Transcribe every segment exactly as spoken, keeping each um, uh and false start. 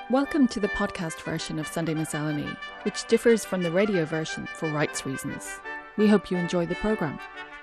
Welcome to the podcast version of Sunday Miscellany, which differs from the radio version for rights reasons. We hope you enjoy the programme.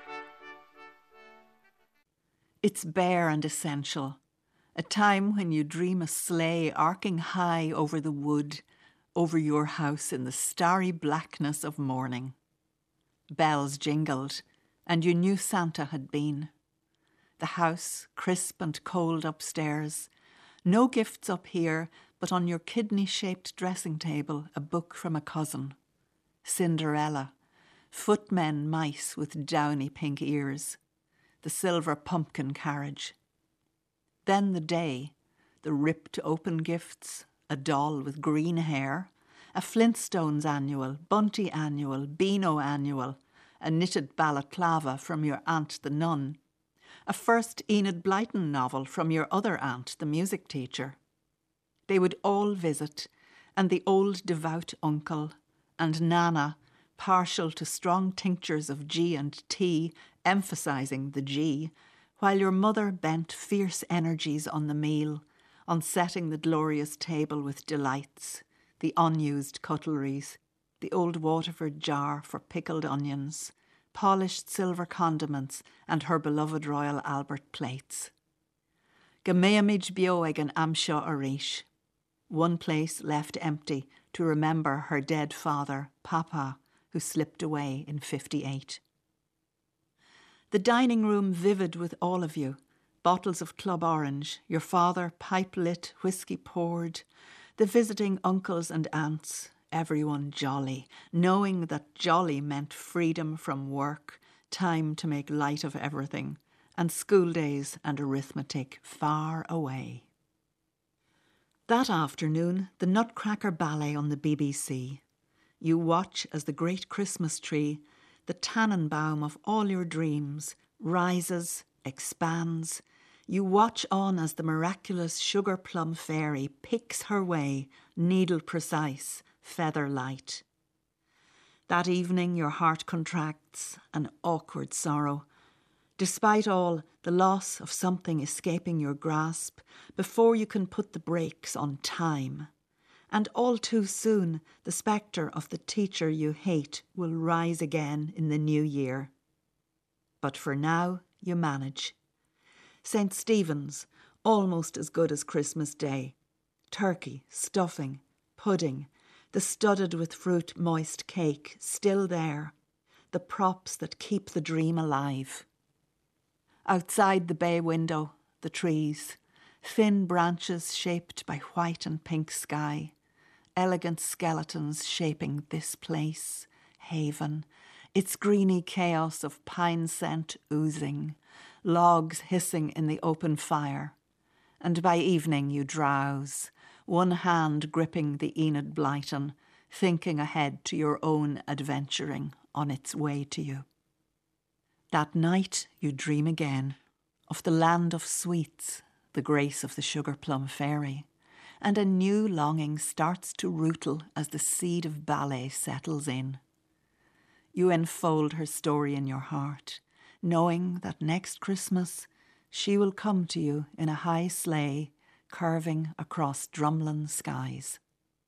It's bare and essential, a time when you dream a sleigh arcing high over the wood, over your house in the starry blackness of morning. Bells jingled, and you knew Santa had been. The house, crisp and cold upstairs. No gifts up here, but on your kidney-shaped dressing table, a book from a cousin. Cinderella, footmen mice with downy pink ears, the silver pumpkin carriage. Then the day, the ripped open gifts, a doll with green hair, a Flintstones annual, Bunty annual, Beano annual, a knitted balaclava from your aunt the nun, a first Enid Blyton novel from your other aunt, the music teacher. They would all visit, and the old devout uncle, and Nana, partial to strong tinctures of G and T, emphasising the G, while your mother bent fierce energies on the meal, on setting the glorious table with delights, the unused cutleries, the old Waterford jar for pickled onions, polished silver condiments, and her beloved Royal Albert plates. Gameamid bio ag an amseo arish. One place left empty to remember her dead father, Papa, who slipped away in fifty-eight. The dining room vivid with all of you, bottles of Club Orange, your father pipe-lit, whiskey poured, the visiting uncles and aunts, everyone jolly, knowing that jolly meant freedom from work, time to make light of everything, and school days and arithmetic far away. That afternoon, the Nutcracker Ballet on the B B C. You watch as the great Christmas tree, the Tannenbaum of all your dreams, rises, expands. You watch on as the miraculous sugar plum fairy picks her way, needle precise, feather light. That evening your heart contracts, an awkward sorrow. Despite all, the loss of something escaping your grasp, before you can put the brakes on time. And all too soon, the spectre of the teacher you hate will rise again in the new year. But for now, you manage. Saint Stephen's, almost as good as Christmas Day. Turkey, stuffing, pudding, the studded with fruit moist cake still there, the props that keep the dream alive. Outside the bay window, the trees, thin branches shaped by white and pink sky, elegant skeletons shaping this place, haven, its greeny chaos of pine scent oozing, logs hissing in the open fire, and by evening you drowse, one hand gripping the Enid Blyton, thinking ahead to your own adventuring on its way to you. That night you dream again of the land of sweets, the grace of the sugar plum fairy, and a new longing starts to rootle as the seed of ballet settles in. You enfold her story in your heart, knowing that next Christmas she will come to you in a high sleigh, curving across drumlin skies.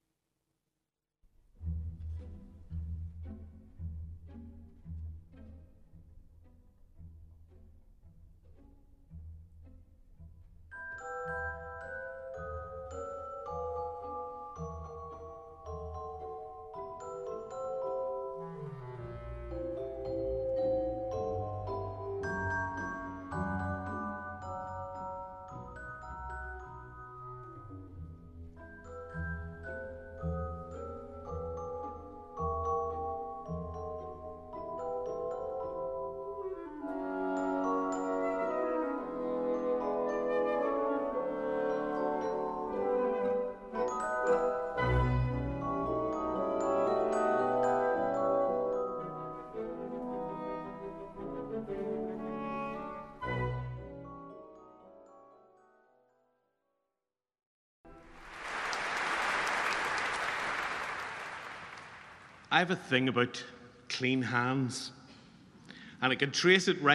I have a thing about clean hands, and I can trace it right back to my first piano lessons, aged six.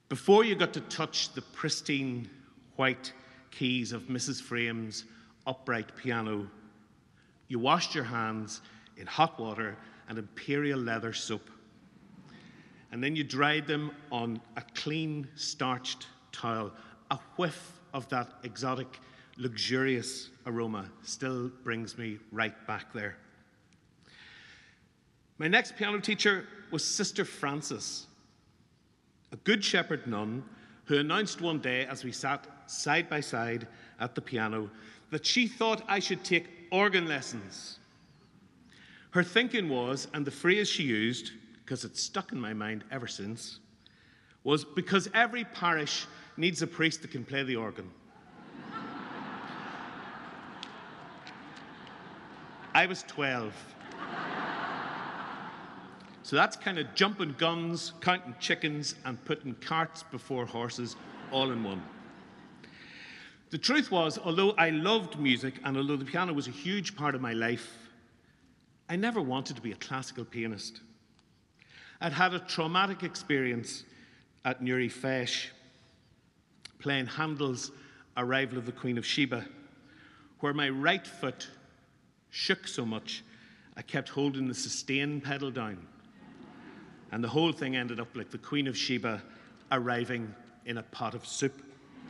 Before you got to touch the pristine white keys of Missus Frame's upright piano, you washed your hands in hot water and imperial leather soap. And then you dried them on a clean, starched towel. A whiff of that exotic, luxurious aroma still brings me right back there. My next piano teacher was Sister Frances, a Good Shepherd nun who announced one day as we sat side by side at the piano that she thought I should take organ lessons. Her thinking was, and the phrase she used, because it's stuck in my mind ever since, was because every parish needs a priest that can play the organ. I was twelve. So that's kind of jumping guns, counting chickens, and putting carts before horses all in one. The truth was, although I loved music and although the piano was a huge part of my life, I never wanted to be a classical pianist. I'd had a traumatic experience at Newry Feis, playing Handel's Arrival of the Queen of Sheba, where my right foot shook so much I kept holding the sustain pedal down. And the whole thing ended up like the Queen of Sheba arriving in a pot of soup.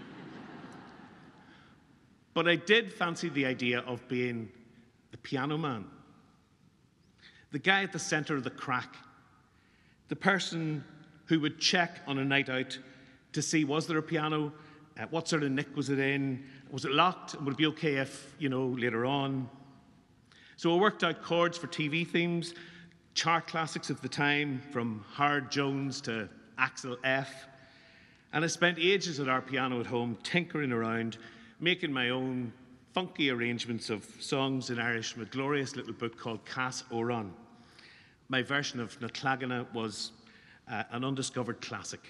But I did fancy the idea of being the piano man, the guy at the center of the crack, the person who would check on a night out to see, was there a piano? Uh, what sort of nick was it in? Was it locked? Would it be okay if, you know, later on? So I worked out chords for T V themes, chart classics of the time, from Howard Jones to Axel F. And I spent ages at our piano at home tinkering around, making my own funky arrangements of songs in Irish from a glorious little book called Cas Oran. My version of Na Claganna was uh, an undiscovered classic.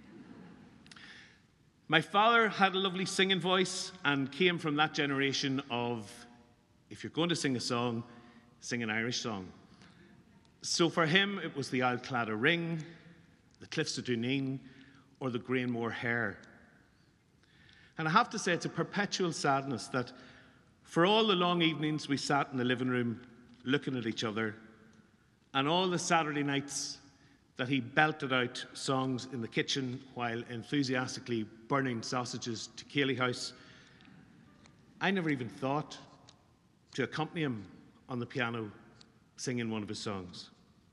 My father had a lovely singing voice and came from that generation of, if you're going to sing a song, sing an Irish song. So for him, it was the Auld Claddagh Ring, the Cliffs of Dooneen, or the Grainmore Hare. And I have to say, it's a perpetual sadness that for all the long evenings we sat in the living room looking at each other, and all the Saturday nights that he belted out songs in the kitchen while enthusiastically burning sausages to Cayley House, I never even thought to accompany him on the piano singing one of his songs.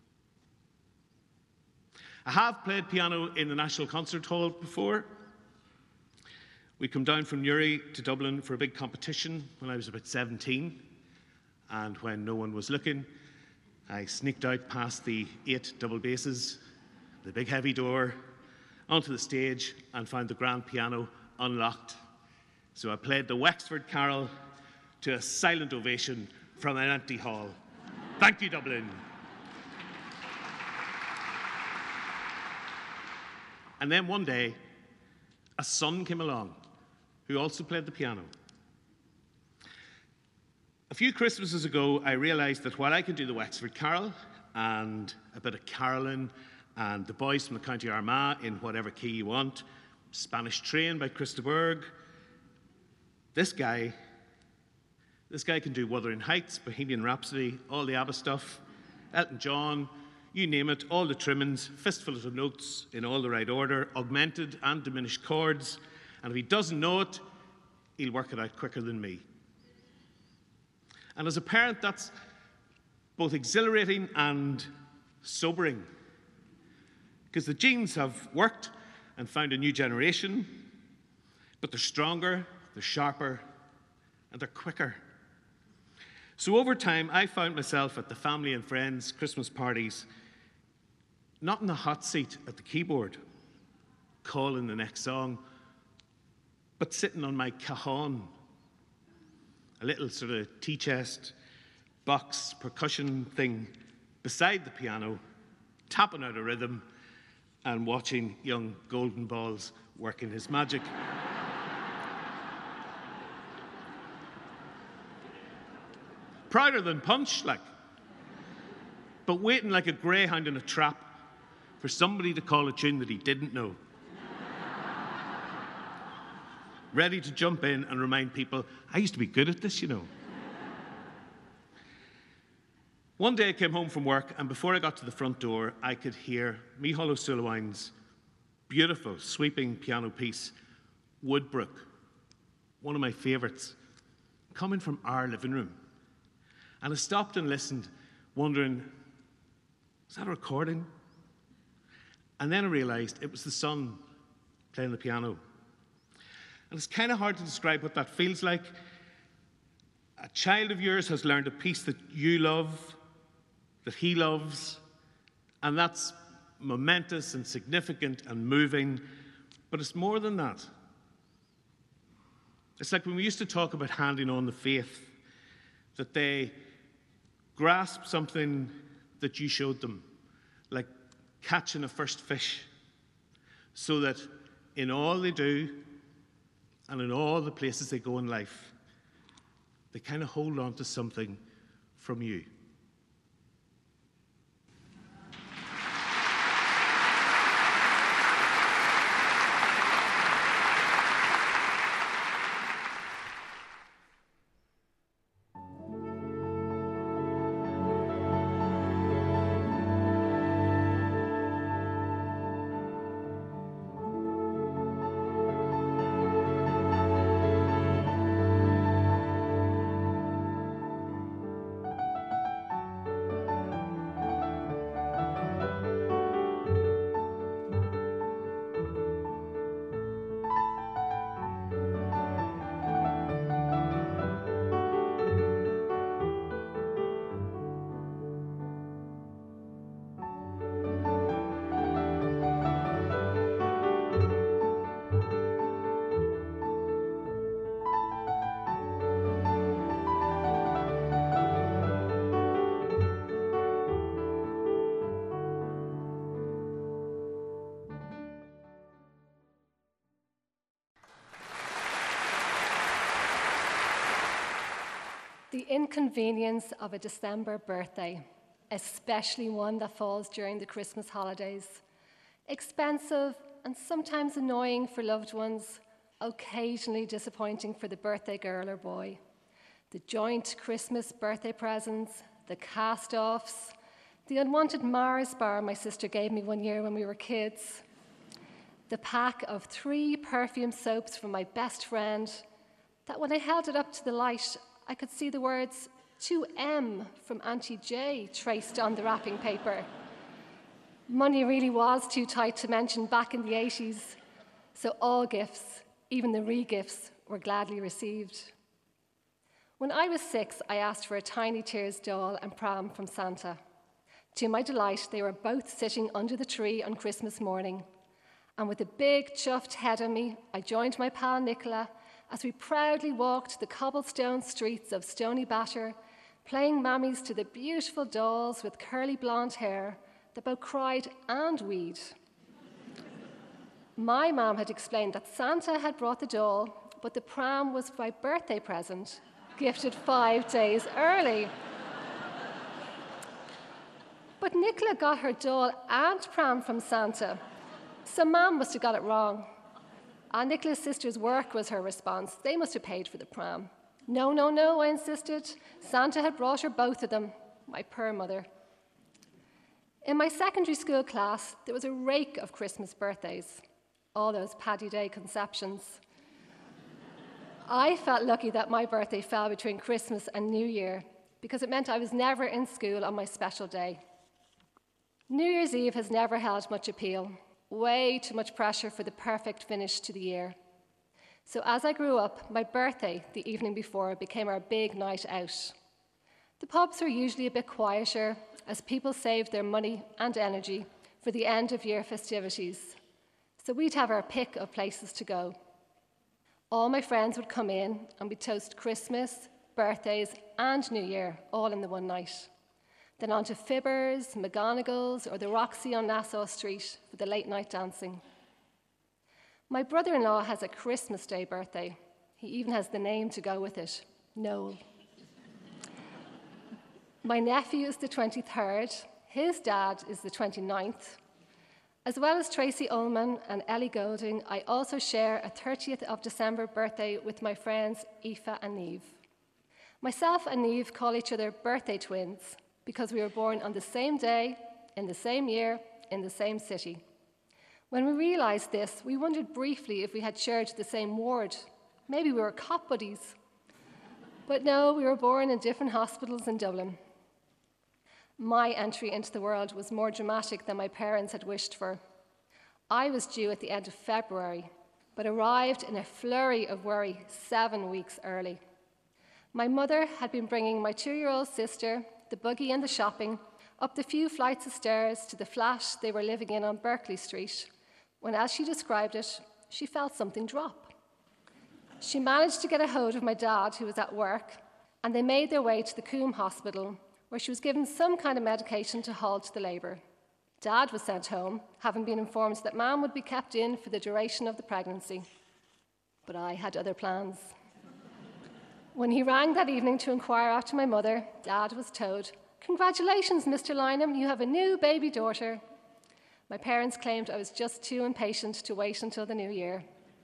I have played piano in the National Concert Hall before. We come down from Newry to Dublin for a big competition when I was about seventeen, and when no one was looking, I sneaked out past the eight double basses, the big heavy door, onto the stage and found the grand piano unlocked. So I played the Wexford Carol to a silent ovation from an empty hall. Thank you, Dublin. And then one day, a son came along who also played the piano. A few Christmases ago, I realized that while I could do the Wexford Carol and a bit of Carolyn and the Boys from the County Armagh in whatever key you want, Spanish Train by Chris de Burgh, this guy, this guy can do Wuthering Heights, Bohemian Rhapsody, all the ABBA stuff, Elton John, you name it, all the trimmings, fistfuls of notes in all the right order, augmented and diminished chords, and if he doesn't know it, he'll work it out quicker than me. And as a parent, that's both exhilarating and sobering, because the genes have worked and found a new generation, but they're stronger, they're sharper, and they're quicker. So over time, I found myself at the family and friends' Christmas parties, not in the hot seat at the keyboard, calling the next song, but sitting on my cajon, a little sort of tea chest, box, percussion thing beside the piano, tapping out a rhythm and watching young Golden Balls working his magic. Prouder than Punch, like, but waiting like a greyhound in a trap for somebody to call a tune that he didn't know. ready to jump in and remind people, I used to be good at this, you know. One day I came home from work, and before I got to the front door, I could hear Mícheál Ó Suilleabháin's beautiful, sweeping piano piece, Woodbrook, one of my favourites, coming from our living room. And I stopped and listened, wondering, is that a recording? And then I realised it was the son playing the piano. And it's kind of hard to describe what that feels like. A child of yours has learned a piece that you love, that he loves, and that's momentous and significant and moving, but it's more than that. It's like when we used to talk about handing on the faith, that they grasp something that you showed them, like catching a first fish, so that in all they do and in all the places they go in life, they kind of hold on to something from you. The inconvenience of a December birthday, especially one that falls during the Christmas holidays. Expensive and sometimes annoying for loved ones, occasionally disappointing for the birthday girl or boy. The joint Christmas birthday presents, the cast-offs, the unwanted Mars bar my sister gave me one year when we were kids, the pack of three perfume soaps from my best friend, that when I held it up to the light, I could see the words two M from Auntie J traced on the wrapping paper. Money really was too tight to mention back in the eighties, so all gifts, even the re-gifts, were gladly received. When I was six, I asked for a Tiny Tears doll and pram from Santa. To my delight, they were both sitting under the tree on Christmas morning. And with a big chuffed head on me, I joined my pal Nicola as we proudly walked the cobblestone streets of Stony Batter, playing mammies to the beautiful dolls with curly blonde hair that both cried and weed. My mum had explained that Santa had brought the doll, but the pram was my birthday present, gifted five days early. But Nicola got her doll and pram from Santa, so Mum must have got it wrong. And Nicola's sister's work was her response. They must have paid for the pram. No, no, no, I insisted. Santa had brought her both of them, my poor mother. In my secondary school class, there was a rake of Christmas birthdays, all those Paddy Day conceptions. I felt lucky that my birthday fell between Christmas and New Year, because it meant I was never in school on my special day. New Year's Eve has never held much appeal. Way too much pressure for the perfect finish to the year. So as I grew up, my birthday, the evening before, became our big night out. The pubs were usually a bit quieter as people saved their money and energy for the end-of-year festivities. So we'd have our pick of places to go. All my friends would come in and we'd toast Christmas, birthdays, and New Year, all in the one night. Then on to Fibbers, McGonagall's, or the Roxy on Nassau Street for the late-night dancing. My brother-in-law has a Christmas Day birthday. He even has the name to go with it, Noel. My nephew is the twenty-third. His dad is the twenty-ninth. As well as Tracy Ullman and Ellie Golding, I also share a thirtieth of December birthday with my friends Aoife and Niamh. Myself and Niamh call each other birthday twins because we were born on the same day, in the same year, in the same city. When we realised this, we wondered briefly if we had shared the same ward. Maybe we were cop buddies. But no, we were born in different hospitals in Dublin. My entry into the world was more dramatic than my parents had wished for. I was due at the end of February, but arrived in a flurry of worry seven weeks early. My mother had been bringing my two-year-old sister, the buggy and the shopping, up the few flights of stairs to the flat they were living in on Berkeley Street, when, as she described it, she felt something drop. She managed to get a hold of my dad, who was at work, and they made their way to the Coombe Hospital, where she was given some kind of medication to halt the labour. Dad was sent home, having been informed that Mam would be kept in for the duration of the pregnancy. But I had other plans. When he rang that evening to inquire after my mother, Dad was told, "Congratulations, Mister Lynham, you have a new baby daughter." My parents claimed I was just too impatient to wait until the new year.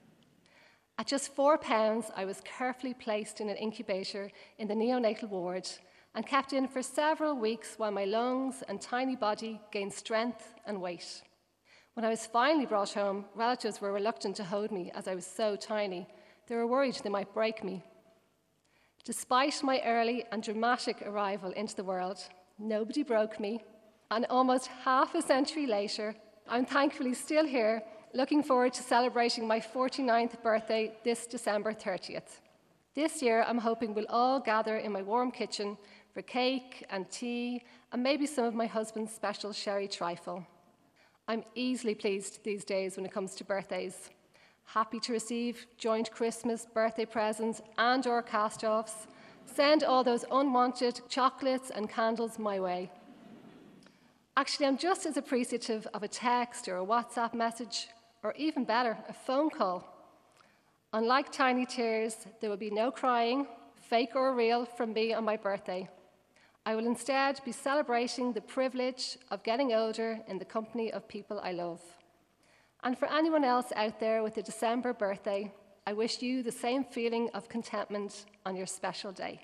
At just four pounds, I was carefully placed in an incubator in the neonatal ward and kept in for several weeks while my lungs and tiny body gained strength and weight. When I was finally brought home, relatives were reluctant to hold me as I was so tiny. They were worried they might break me. Despite my early and dramatic arrival into the world, nobody broke me, and almost half a century later, I'm thankfully still here, looking forward to celebrating my forty-ninth birthday this December thirtieth. This year, I'm hoping we'll all gather in my warm kitchen for cake and tea and maybe some of my husband's special sherry trifle. I'm easily pleased these days when it comes to birthdays. Happy to receive joint Christmas, birthday presents and or cast-offs. Send all those unwanted chocolates and candles my way. Actually, I'm just as appreciative of a text or a WhatsApp message, or even better, a phone call. Unlike tiny tears, there will be no crying, fake or real, from me on my birthday. I will instead be celebrating the privilege of getting older in the company of people I love. And for anyone else out there with a December birthday, I wish you the same feeling of contentment on your special day.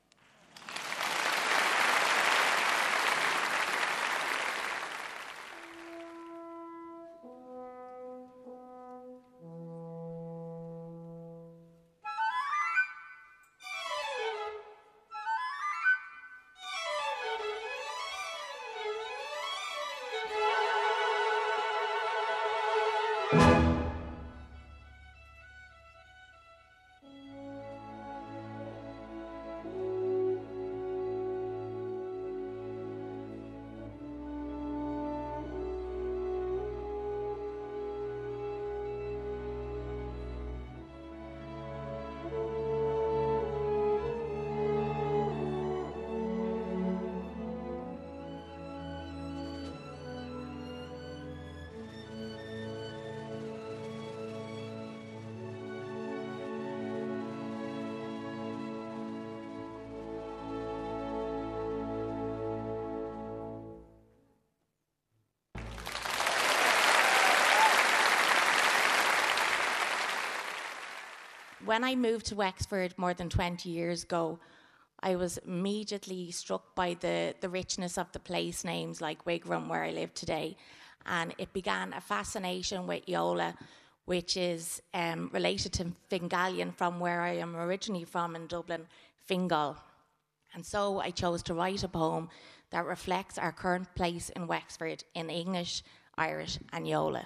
When I moved to Wexford more than twenty years ago, I was immediately struck by the, the richness of the place names like Wigram, where I live today. And it began a fascination with Eola, which is um, related to Fingalian, from where I am originally from in Dublin, Fingal. And so I chose to write a poem that reflects our current place in Wexford in English, Irish and Eola.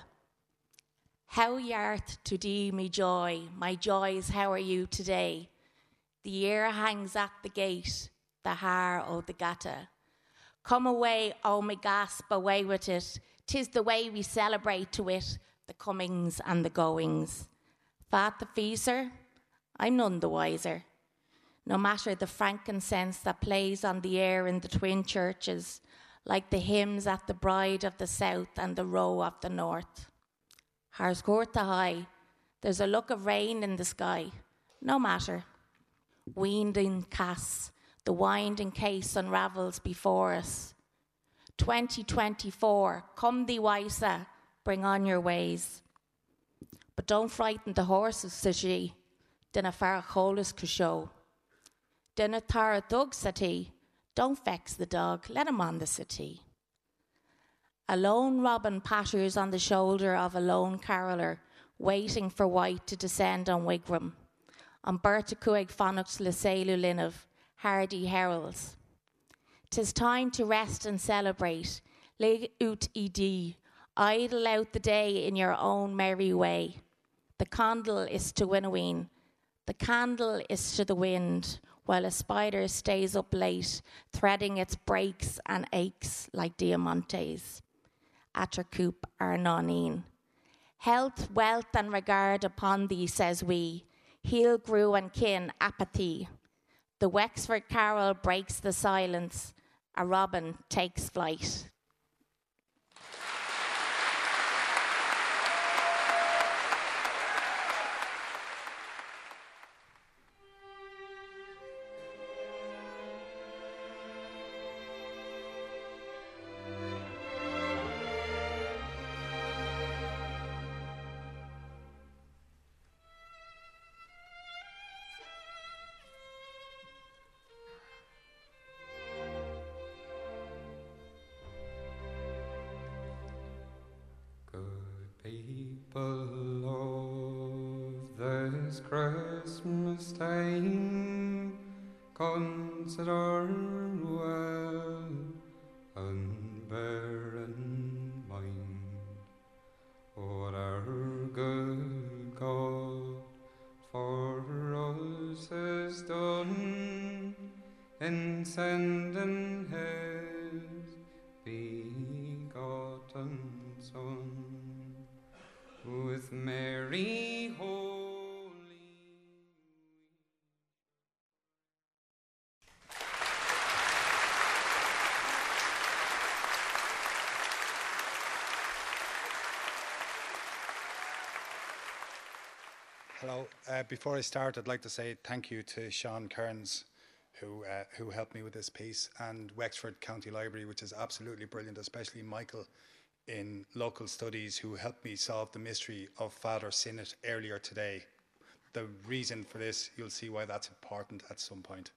How yart to dee me joy, my joys, how are you today? The year hangs at the gate, the har o' the gata. Come away, oh me gasp, away with it. 'Tis the way we celebrate to it, the comings and the goings. Fat the feaser, I'm none the wiser. No matter the frankincense that plays on the air in the twin churches, like the hymns at the Bride of the South and the Row of the North. Hars Court the high, there's a look of rain in the sky. No matter. Winding cass, the winding case unravels before us. twenty twenty-four, come thee Wysa, bring on your ways. But don't frighten the horses, said she, dinna far cholas co show. Dinna tar a dog, said he, don't vex the dog, let him on the city. A lone robin patters on the shoulder of a lone caroller, waiting for White to descend on Wigram. On Berta Cuig Fonnocht le Selu Linov, hardy heralds. 'Tis time to rest and celebrate, lig ut ed, idle out the day in your own merry way. The candle is to Winnoween, the candle is to the wind, while a spider stays up late, threading its breaks and aches like diamantes. Atracoop are noneen. Health, wealth, and regard upon thee, says we, heal, grew, and kin, apathy. The Wexford carol breaks the silence, a robin takes flight. People of this Christmas time, consider well and bear in mind what our good God for us has done in sending His begotten Son. With Mary holy. Hello. Uh, before I start, I'd like to say thank you to Sean Kearns, who uh, who helped me with this piece, and Wexford County Library, which is absolutely brilliant, especially Michael in local studies, who helped me solve the mystery of Father Sinnott earlier today. The reason for this, you'll see why that's important at some point.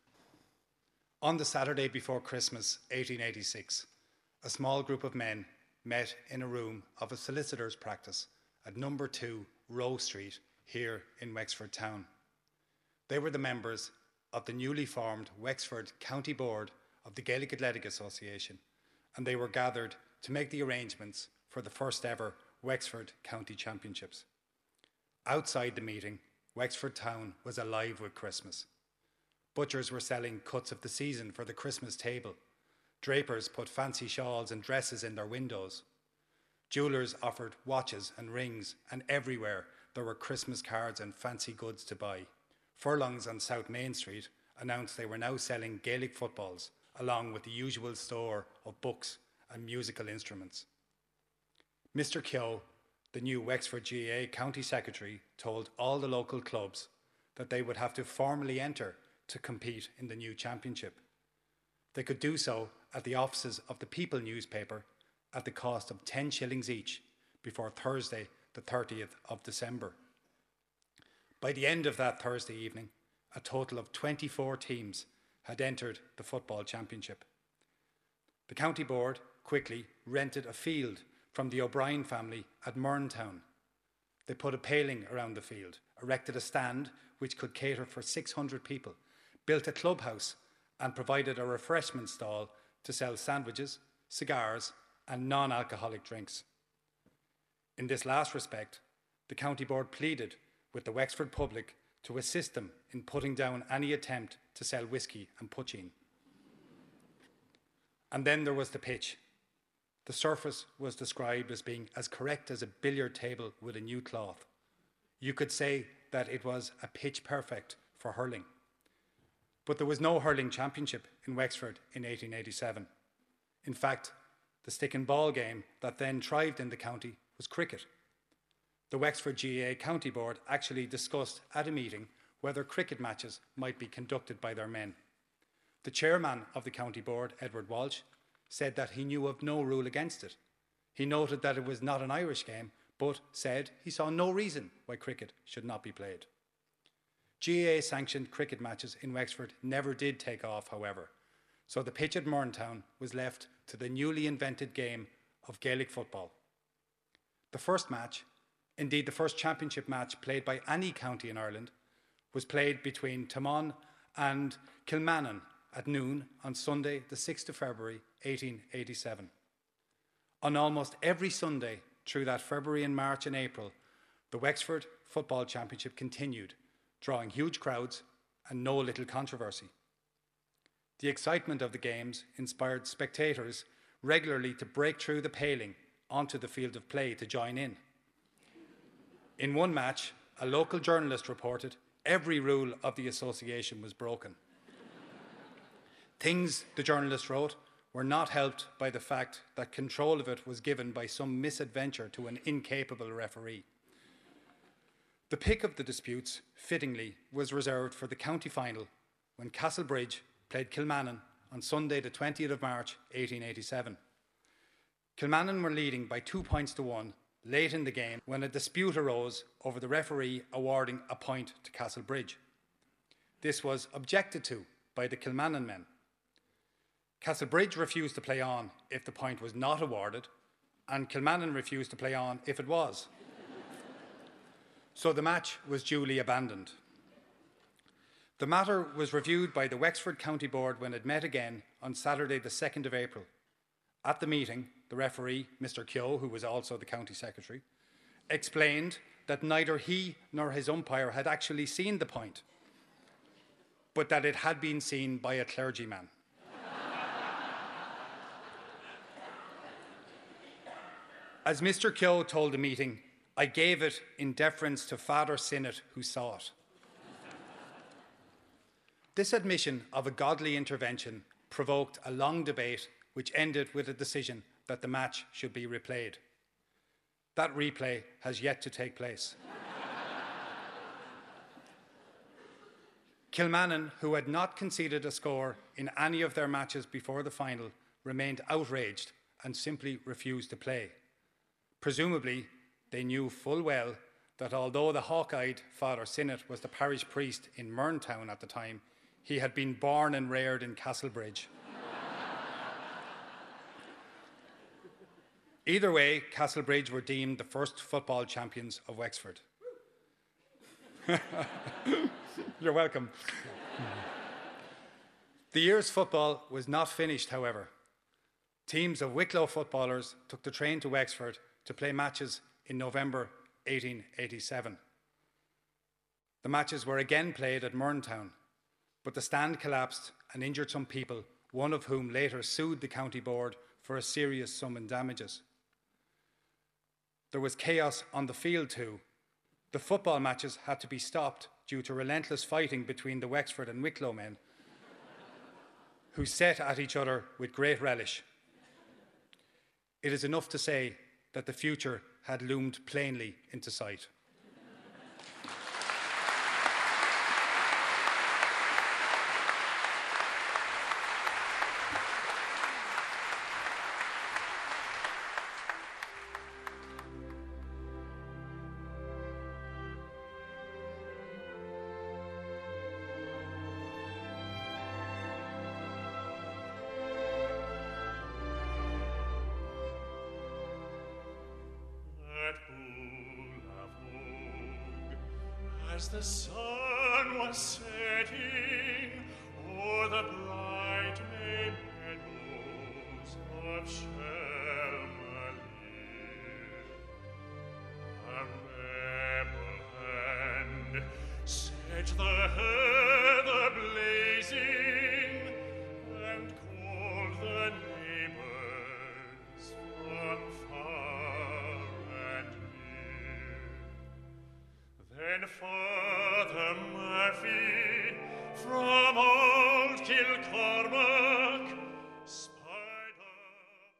On the Saturday before Christmas, eighteen eighty-six, a small group of men met in a room of a solicitor's practice at number two Rowe Street here in Wexford town. They were the members of the newly formed Wexford County Board of the Gaelic Athletic Association, and they were gathered to make the arrangements for the first ever Wexford County Championships. Outside the meeting, Wexford town was alive with Christmas. Butchers were selling cuts of the season for the Christmas table. Drapers put fancy shawls and dresses in their windows. Jewellers offered watches and rings, and everywhere there were Christmas cards and fancy goods to buy. Furlongs on South Main Street announced they were now selling Gaelic footballs, along with the usual store of books and musical instruments. Mister Keogh, the new Wexford G A A County Secretary, told all the local clubs that they would have to formally enter to compete in the new championship. They could do so at the offices of the People newspaper at the cost of ten shillings each before Thursday, the thirtieth of December. By the end of that Thursday evening, a total of twenty-four teams had entered the football championship. The county board quickly rented a field from the O'Brien family at Murntown. They put a paling around the field, erected a stand which could cater for six hundred people, built a clubhouse, and provided a refreshment stall to sell sandwiches, cigars, and non-alcoholic drinks. In this last respect, the county board pleaded with the Wexford public to assist them in putting down any attempt to sell whisky and poaching. And then there was the pitch. The surface was described as being as correct as a billiard table with a new cloth. You could say that it was a pitch perfect for hurling. But there was no hurling championship in Wexford in eighteen eighty-seven. In fact, the stick and ball game that then thrived in the county was cricket. The Wexford G A A County Board actually discussed at a meeting whether cricket matches might be conducted by their men. The chairman of the county board, Edward Walsh, said that he knew of no rule against it. He noted that it was not an Irish game, but said he saw no reason why cricket should not be played. G A A-sanctioned cricket matches in Wexford never did take off, however, so the pitch at Murntown was left to the newly invented game of Gaelic football. The first match, indeed the first championship match played by any county in Ireland, was played between Taghmon and Kilmannon at noon on Sunday, the sixth of February, eighteen eighty-seven. On almost every Sunday through that February and March and April, the Wexford Football Championship continued, drawing huge crowds and no little controversy. The excitement of the games inspired spectators regularly to break through the paling onto the field of play to join in. In one match, a local journalist reported every rule of the association was broken. Things, the journalist wrote, were not helped by the fact that control of it was given by some misadventure to an incapable referee. The pick of the disputes, fittingly, was reserved for the county final when Castlebridge played Kilmannon on Sunday the twentieth of March eighteen eighty-seven. Kilmannon were leading by two points to one late in the game when a dispute arose over the referee awarding a point to Castlebridge. This was objected to by the Kilmannon men. Castlebridge refused to play on if the point was not awarded, and Kilmannon refused to play on if it was. So the match was duly abandoned. The matter was reviewed by the Wexford County Board when it met again on Saturday the second of April. At the meeting, the referee, Mister Keogh, who was also the county secretary, explained that neither he nor his umpire had actually seen the point, but that it had been seen by a clergyman. As Mister Keogh told the meeting, I gave it in deference to Father Sinnott, who saw it. This admission of a godly intervention provoked a long debate which ended with a decision that the match should be replayed. That replay has yet to take place. Kilmannon, who had not conceded a score in any of their matches before the final, remained outraged and simply refused to play. Presumably, they knew full well that although the hawk-eyed Father Sinnott was the parish priest in Murntown at the time, he had been born and reared in Castlebridge. Either way, Castlebridge were deemed the first football champions of Wexford. You're welcome. The year's football was not finished, however. Teams of Wicklow footballers took the train to Wexford to play matches in November eighteen eighty-seven. The matches were again played at Murntown, but the stand collapsed and injured some people, one of whom later sued the county board for a serious sum in damages. There was chaos on the field too. The football matches had to be stopped due to relentless fighting between the Wexford and Wicklow men, who set at each other with great relish. It is enough to say that the future had loomed plainly into sight. As the sun was setting o'er the bright May meadows of Shelmalier, a rebel hand set the heather blazing and called the neighbours from far and near. Then Father Murphy from old Kilcormac spied up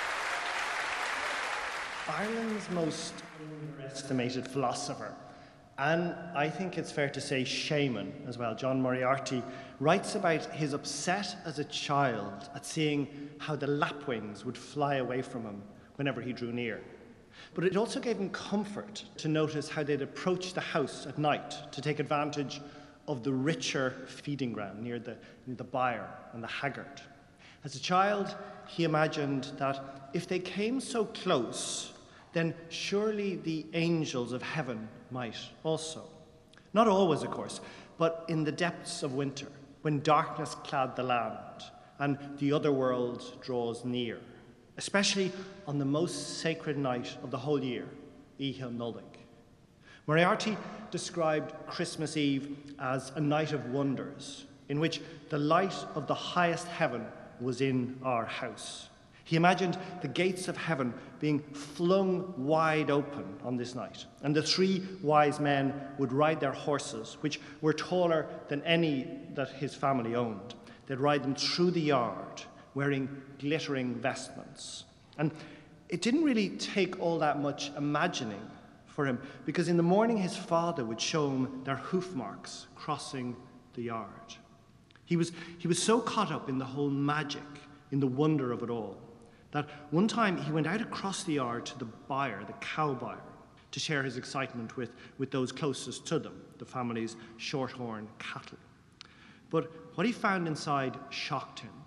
Ireland's most underestimated philosopher And I think it's fair to say shaman as well. John Moriarty writes about his upset as a child at seeing how the lapwings would fly away from him whenever he drew near. But it also gave him comfort to notice how they'd approach the house at night to take advantage of the richer feeding ground near the, near the byre and the haggard. As a child, he imagined that if they came so close, then surely the angels of heaven might also. Not always, of course, but in the depths of winter, when darkness clad the land and the other world draws near, especially on the most sacred night of the whole year, Íche Nullig. Moriarty described Christmas Eve as a night of wonders, in which the light of the highest heaven was in our house. He imagined the gates of heaven being flung wide open on this night, and the three wise men would ride their horses, which were taller than any that his family owned. They'd ride them through the yard, wearing glittering vestments. And it didn't really take all that much imagining for him, because in the morning his father would show him their hoof marks crossing the yard. He was, he was so caught up in the whole magic, in the wonder of it all, that one time he went out across the yard to the byre, the cow byre, to share his excitement with, with those closest to them, the family's shorthorn cattle. But what he found inside shocked him.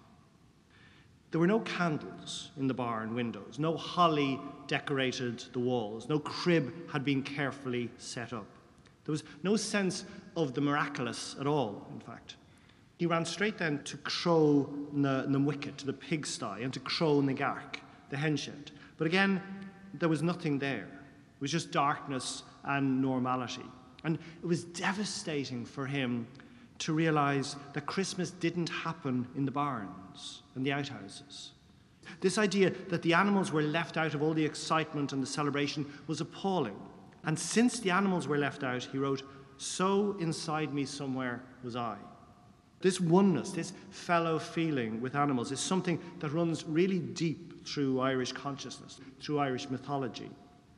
There were no candles in the barn windows, no holly decorated the walls, no crib had been carefully set up. There was no sense of the miraculous at all, in fact. He ran straight then to Crow na, na Wicket, to the pigsty, and to Crow na Gark, the hen shed. But again, there was nothing there. It was just darkness and normality. And it was devastating for him to realize that Christmas didn't happen in the barns and the outhouses. This idea that the animals were left out of all the excitement and the celebration was appalling. And since the animals were left out, he wrote, "So inside me somewhere was I." This oneness, this fellow feeling with animals is something that runs really deep through Irish consciousness, through Irish mythology,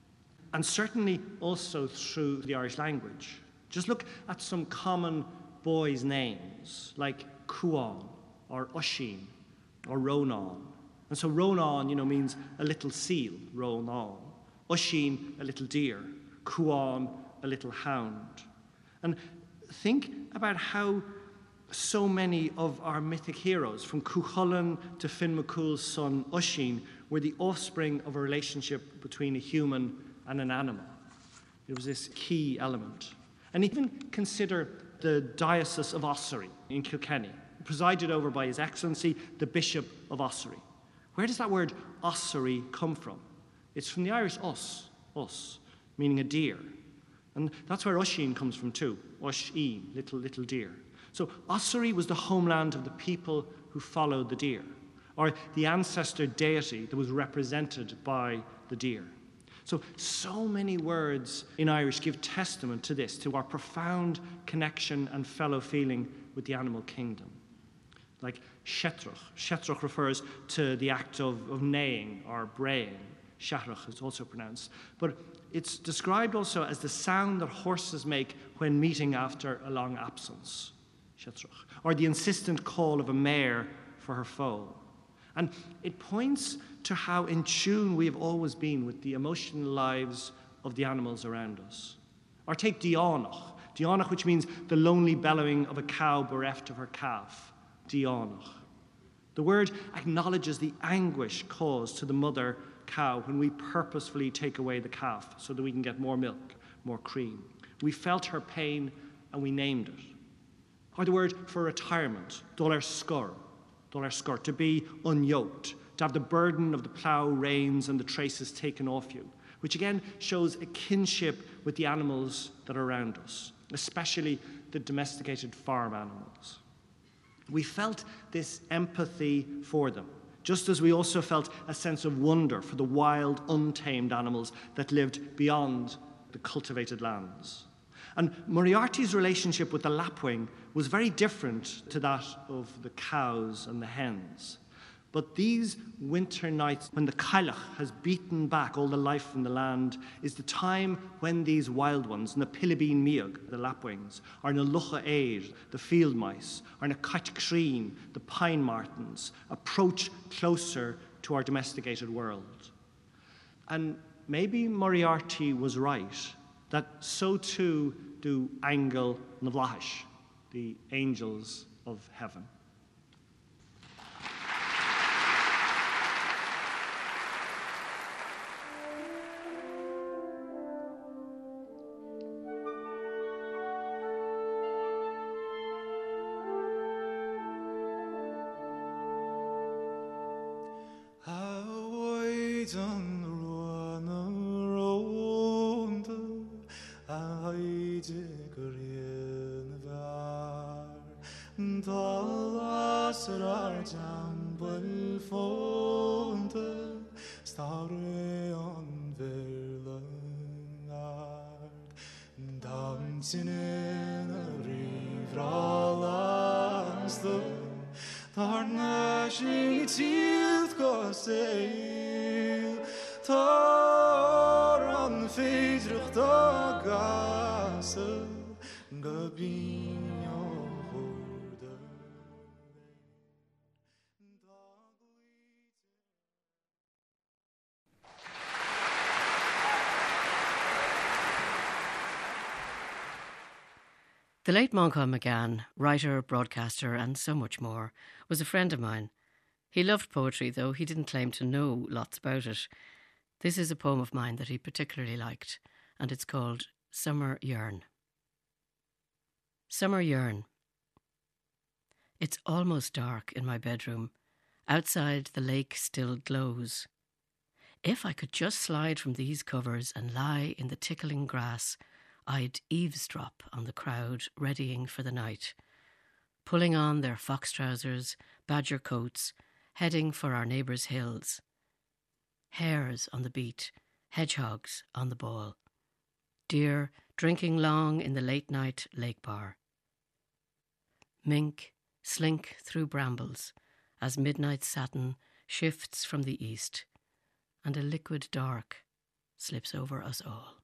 and certainly also through the Irish language. Just look at some common boys' names, like Cuan, or Oisín, or Ronan. And so Ronan, you know, means a little seal, Ronan. Oisín, a little deer. Cuan, a little hound. And think about how so many of our mythic heroes, from Cuchulainn to Finn McCool's son Oisín, were the offspring of a relationship between a human and an animal. It was this key element. And even consider the Diocese of Ossory in Kilkenny, presided over by His Excellency, the Bishop of Ossory. Where does that word Ossory come from? It's from the Irish us, us, meaning a deer. And that's where Oisín comes from too, Oisín, little, little deer. So Ossory was the homeland of the people who followed the deer, or the ancestor deity that was represented by the deer. So, so many words in Irish give testament to this, to our profound connection and fellow feeling with the animal kingdom. Like shetrach. Shetrach refers to the act of, of neighing or braying. Shetrach is also pronounced. But it's described also as the sound that horses make when meeting after a long absence. Shetrach, or the insistent call of a mare for her foal. And it points to how in tune we have always been with the emotional lives of the animals around us. Or take Dianach, Dianach, which means the lonely bellowing of a cow bereft of her calf. Dianach. The word acknowledges the anguish caused to the mother cow when we purposefully take away the calf so that we can get more milk, more cream. We felt her pain and we named it. Or the word for retirement, dólar scur, dólar scur, to be unyoked, to have the burden of the plough, reins, and the traces taken off you, which again shows a kinship with the animals that are around us, especially the domesticated farm animals. We felt this empathy for them, just as we also felt a sense of wonder for the wild, untamed animals that lived beyond the cultivated lands. And Moriarty's relationship with the lapwing was very different to that of the cows and the hens. But these winter nights, when the Cailleach has beaten back all the life from the land, is the time when these wild ones, na Pilibín Miag, the lapwings, or na Lucha Eir, the field mice, or na Caitcreen, the pine martens, approach closer to our domesticated world. And maybe Moriarty was right, that so too do Angel na Vlahash, the angels of heaven. The late Moncton McGann, writer, broadcaster and so much more, was a friend of mine. He loved poetry, though he didn't claim to know lots about it. This is a poem of mine that he particularly liked, and it's called Summer Yearn. Summer Yearn. It's almost dark in my bedroom. Outside, the lake still glows. If I could just slide from these covers and lie in the tickling grass, I'd eavesdrop on the crowd readying for the night, pulling on their fox trousers, badger coats, heading for our neighbours' hills. Hares on the beat, hedgehogs on the ball. Deer drinking long in the late-night lake bar. Mink slink through brambles as midnight satin shifts from the east, and a liquid dark slips over us all.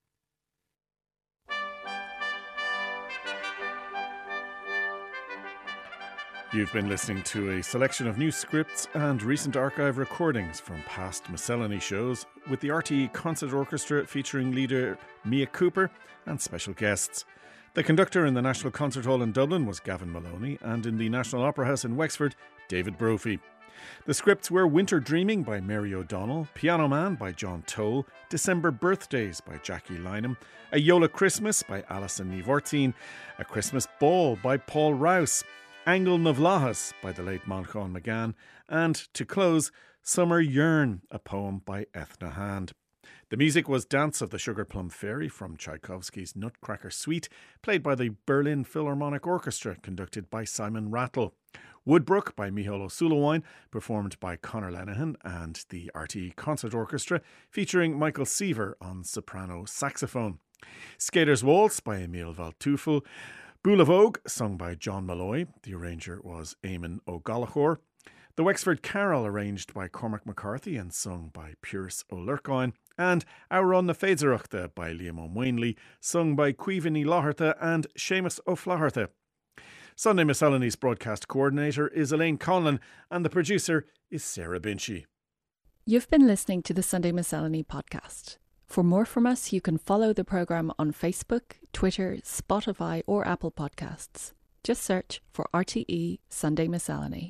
You've been listening to a selection of new scripts and recent archive recordings from past Miscellany shows with the R T E Concert Orchestra featuring leader Mia Cooper and special guests. The conductor in the National Concert Hall in Dublin was Gavin Maloney, and in the National Opera House in Wexford, David Brophy. The scripts were Winter Dreaming by Mary O'Donnell, Piano Man by John Toll, December Birthdays by Jackie Lynham, A Yola Christmas by Alison Nivortine, A Christmas Ball by Paul Rouse, Angel na Vlahas by the late Moncton McGann, and, to close, Summer Yearn, a poem by Ethna Hand. The music was Dance of the Sugar Plum Fairy from Tchaikovsky's Nutcracker Suite, played by the Berlin Philharmonic Orchestra, conducted by Simon Rattle. Woodbrook by Micheál Ó Súilleabháin, performed by Conor Lenihan and the R T E Concert Orchestra, featuring Michael Seaver on soprano saxophone. Skater's Waltz by Emil Waldteufel. Bula Vogue, sung by John Malloy. The arranger was Eamon O'Gallagher. The Wexford Carol, arranged by Cormac McCarthy and sung by Pierce O'Lurcoin. And Auron na Féidearthachta by Liam O'Wainley, sung by Cuivan Ní Láthirtha and Seamus O'Flaherty. Sunday Miscellany's broadcast coordinator is Elaine Conlon, and the producer is Sarah Binchy. You've been listening to the Sunday Miscellany podcast. For more from us, you can follow the programme on Facebook, Twitter, Spotify or Apple Podcasts. Just search for R T E Sunday Miscellany.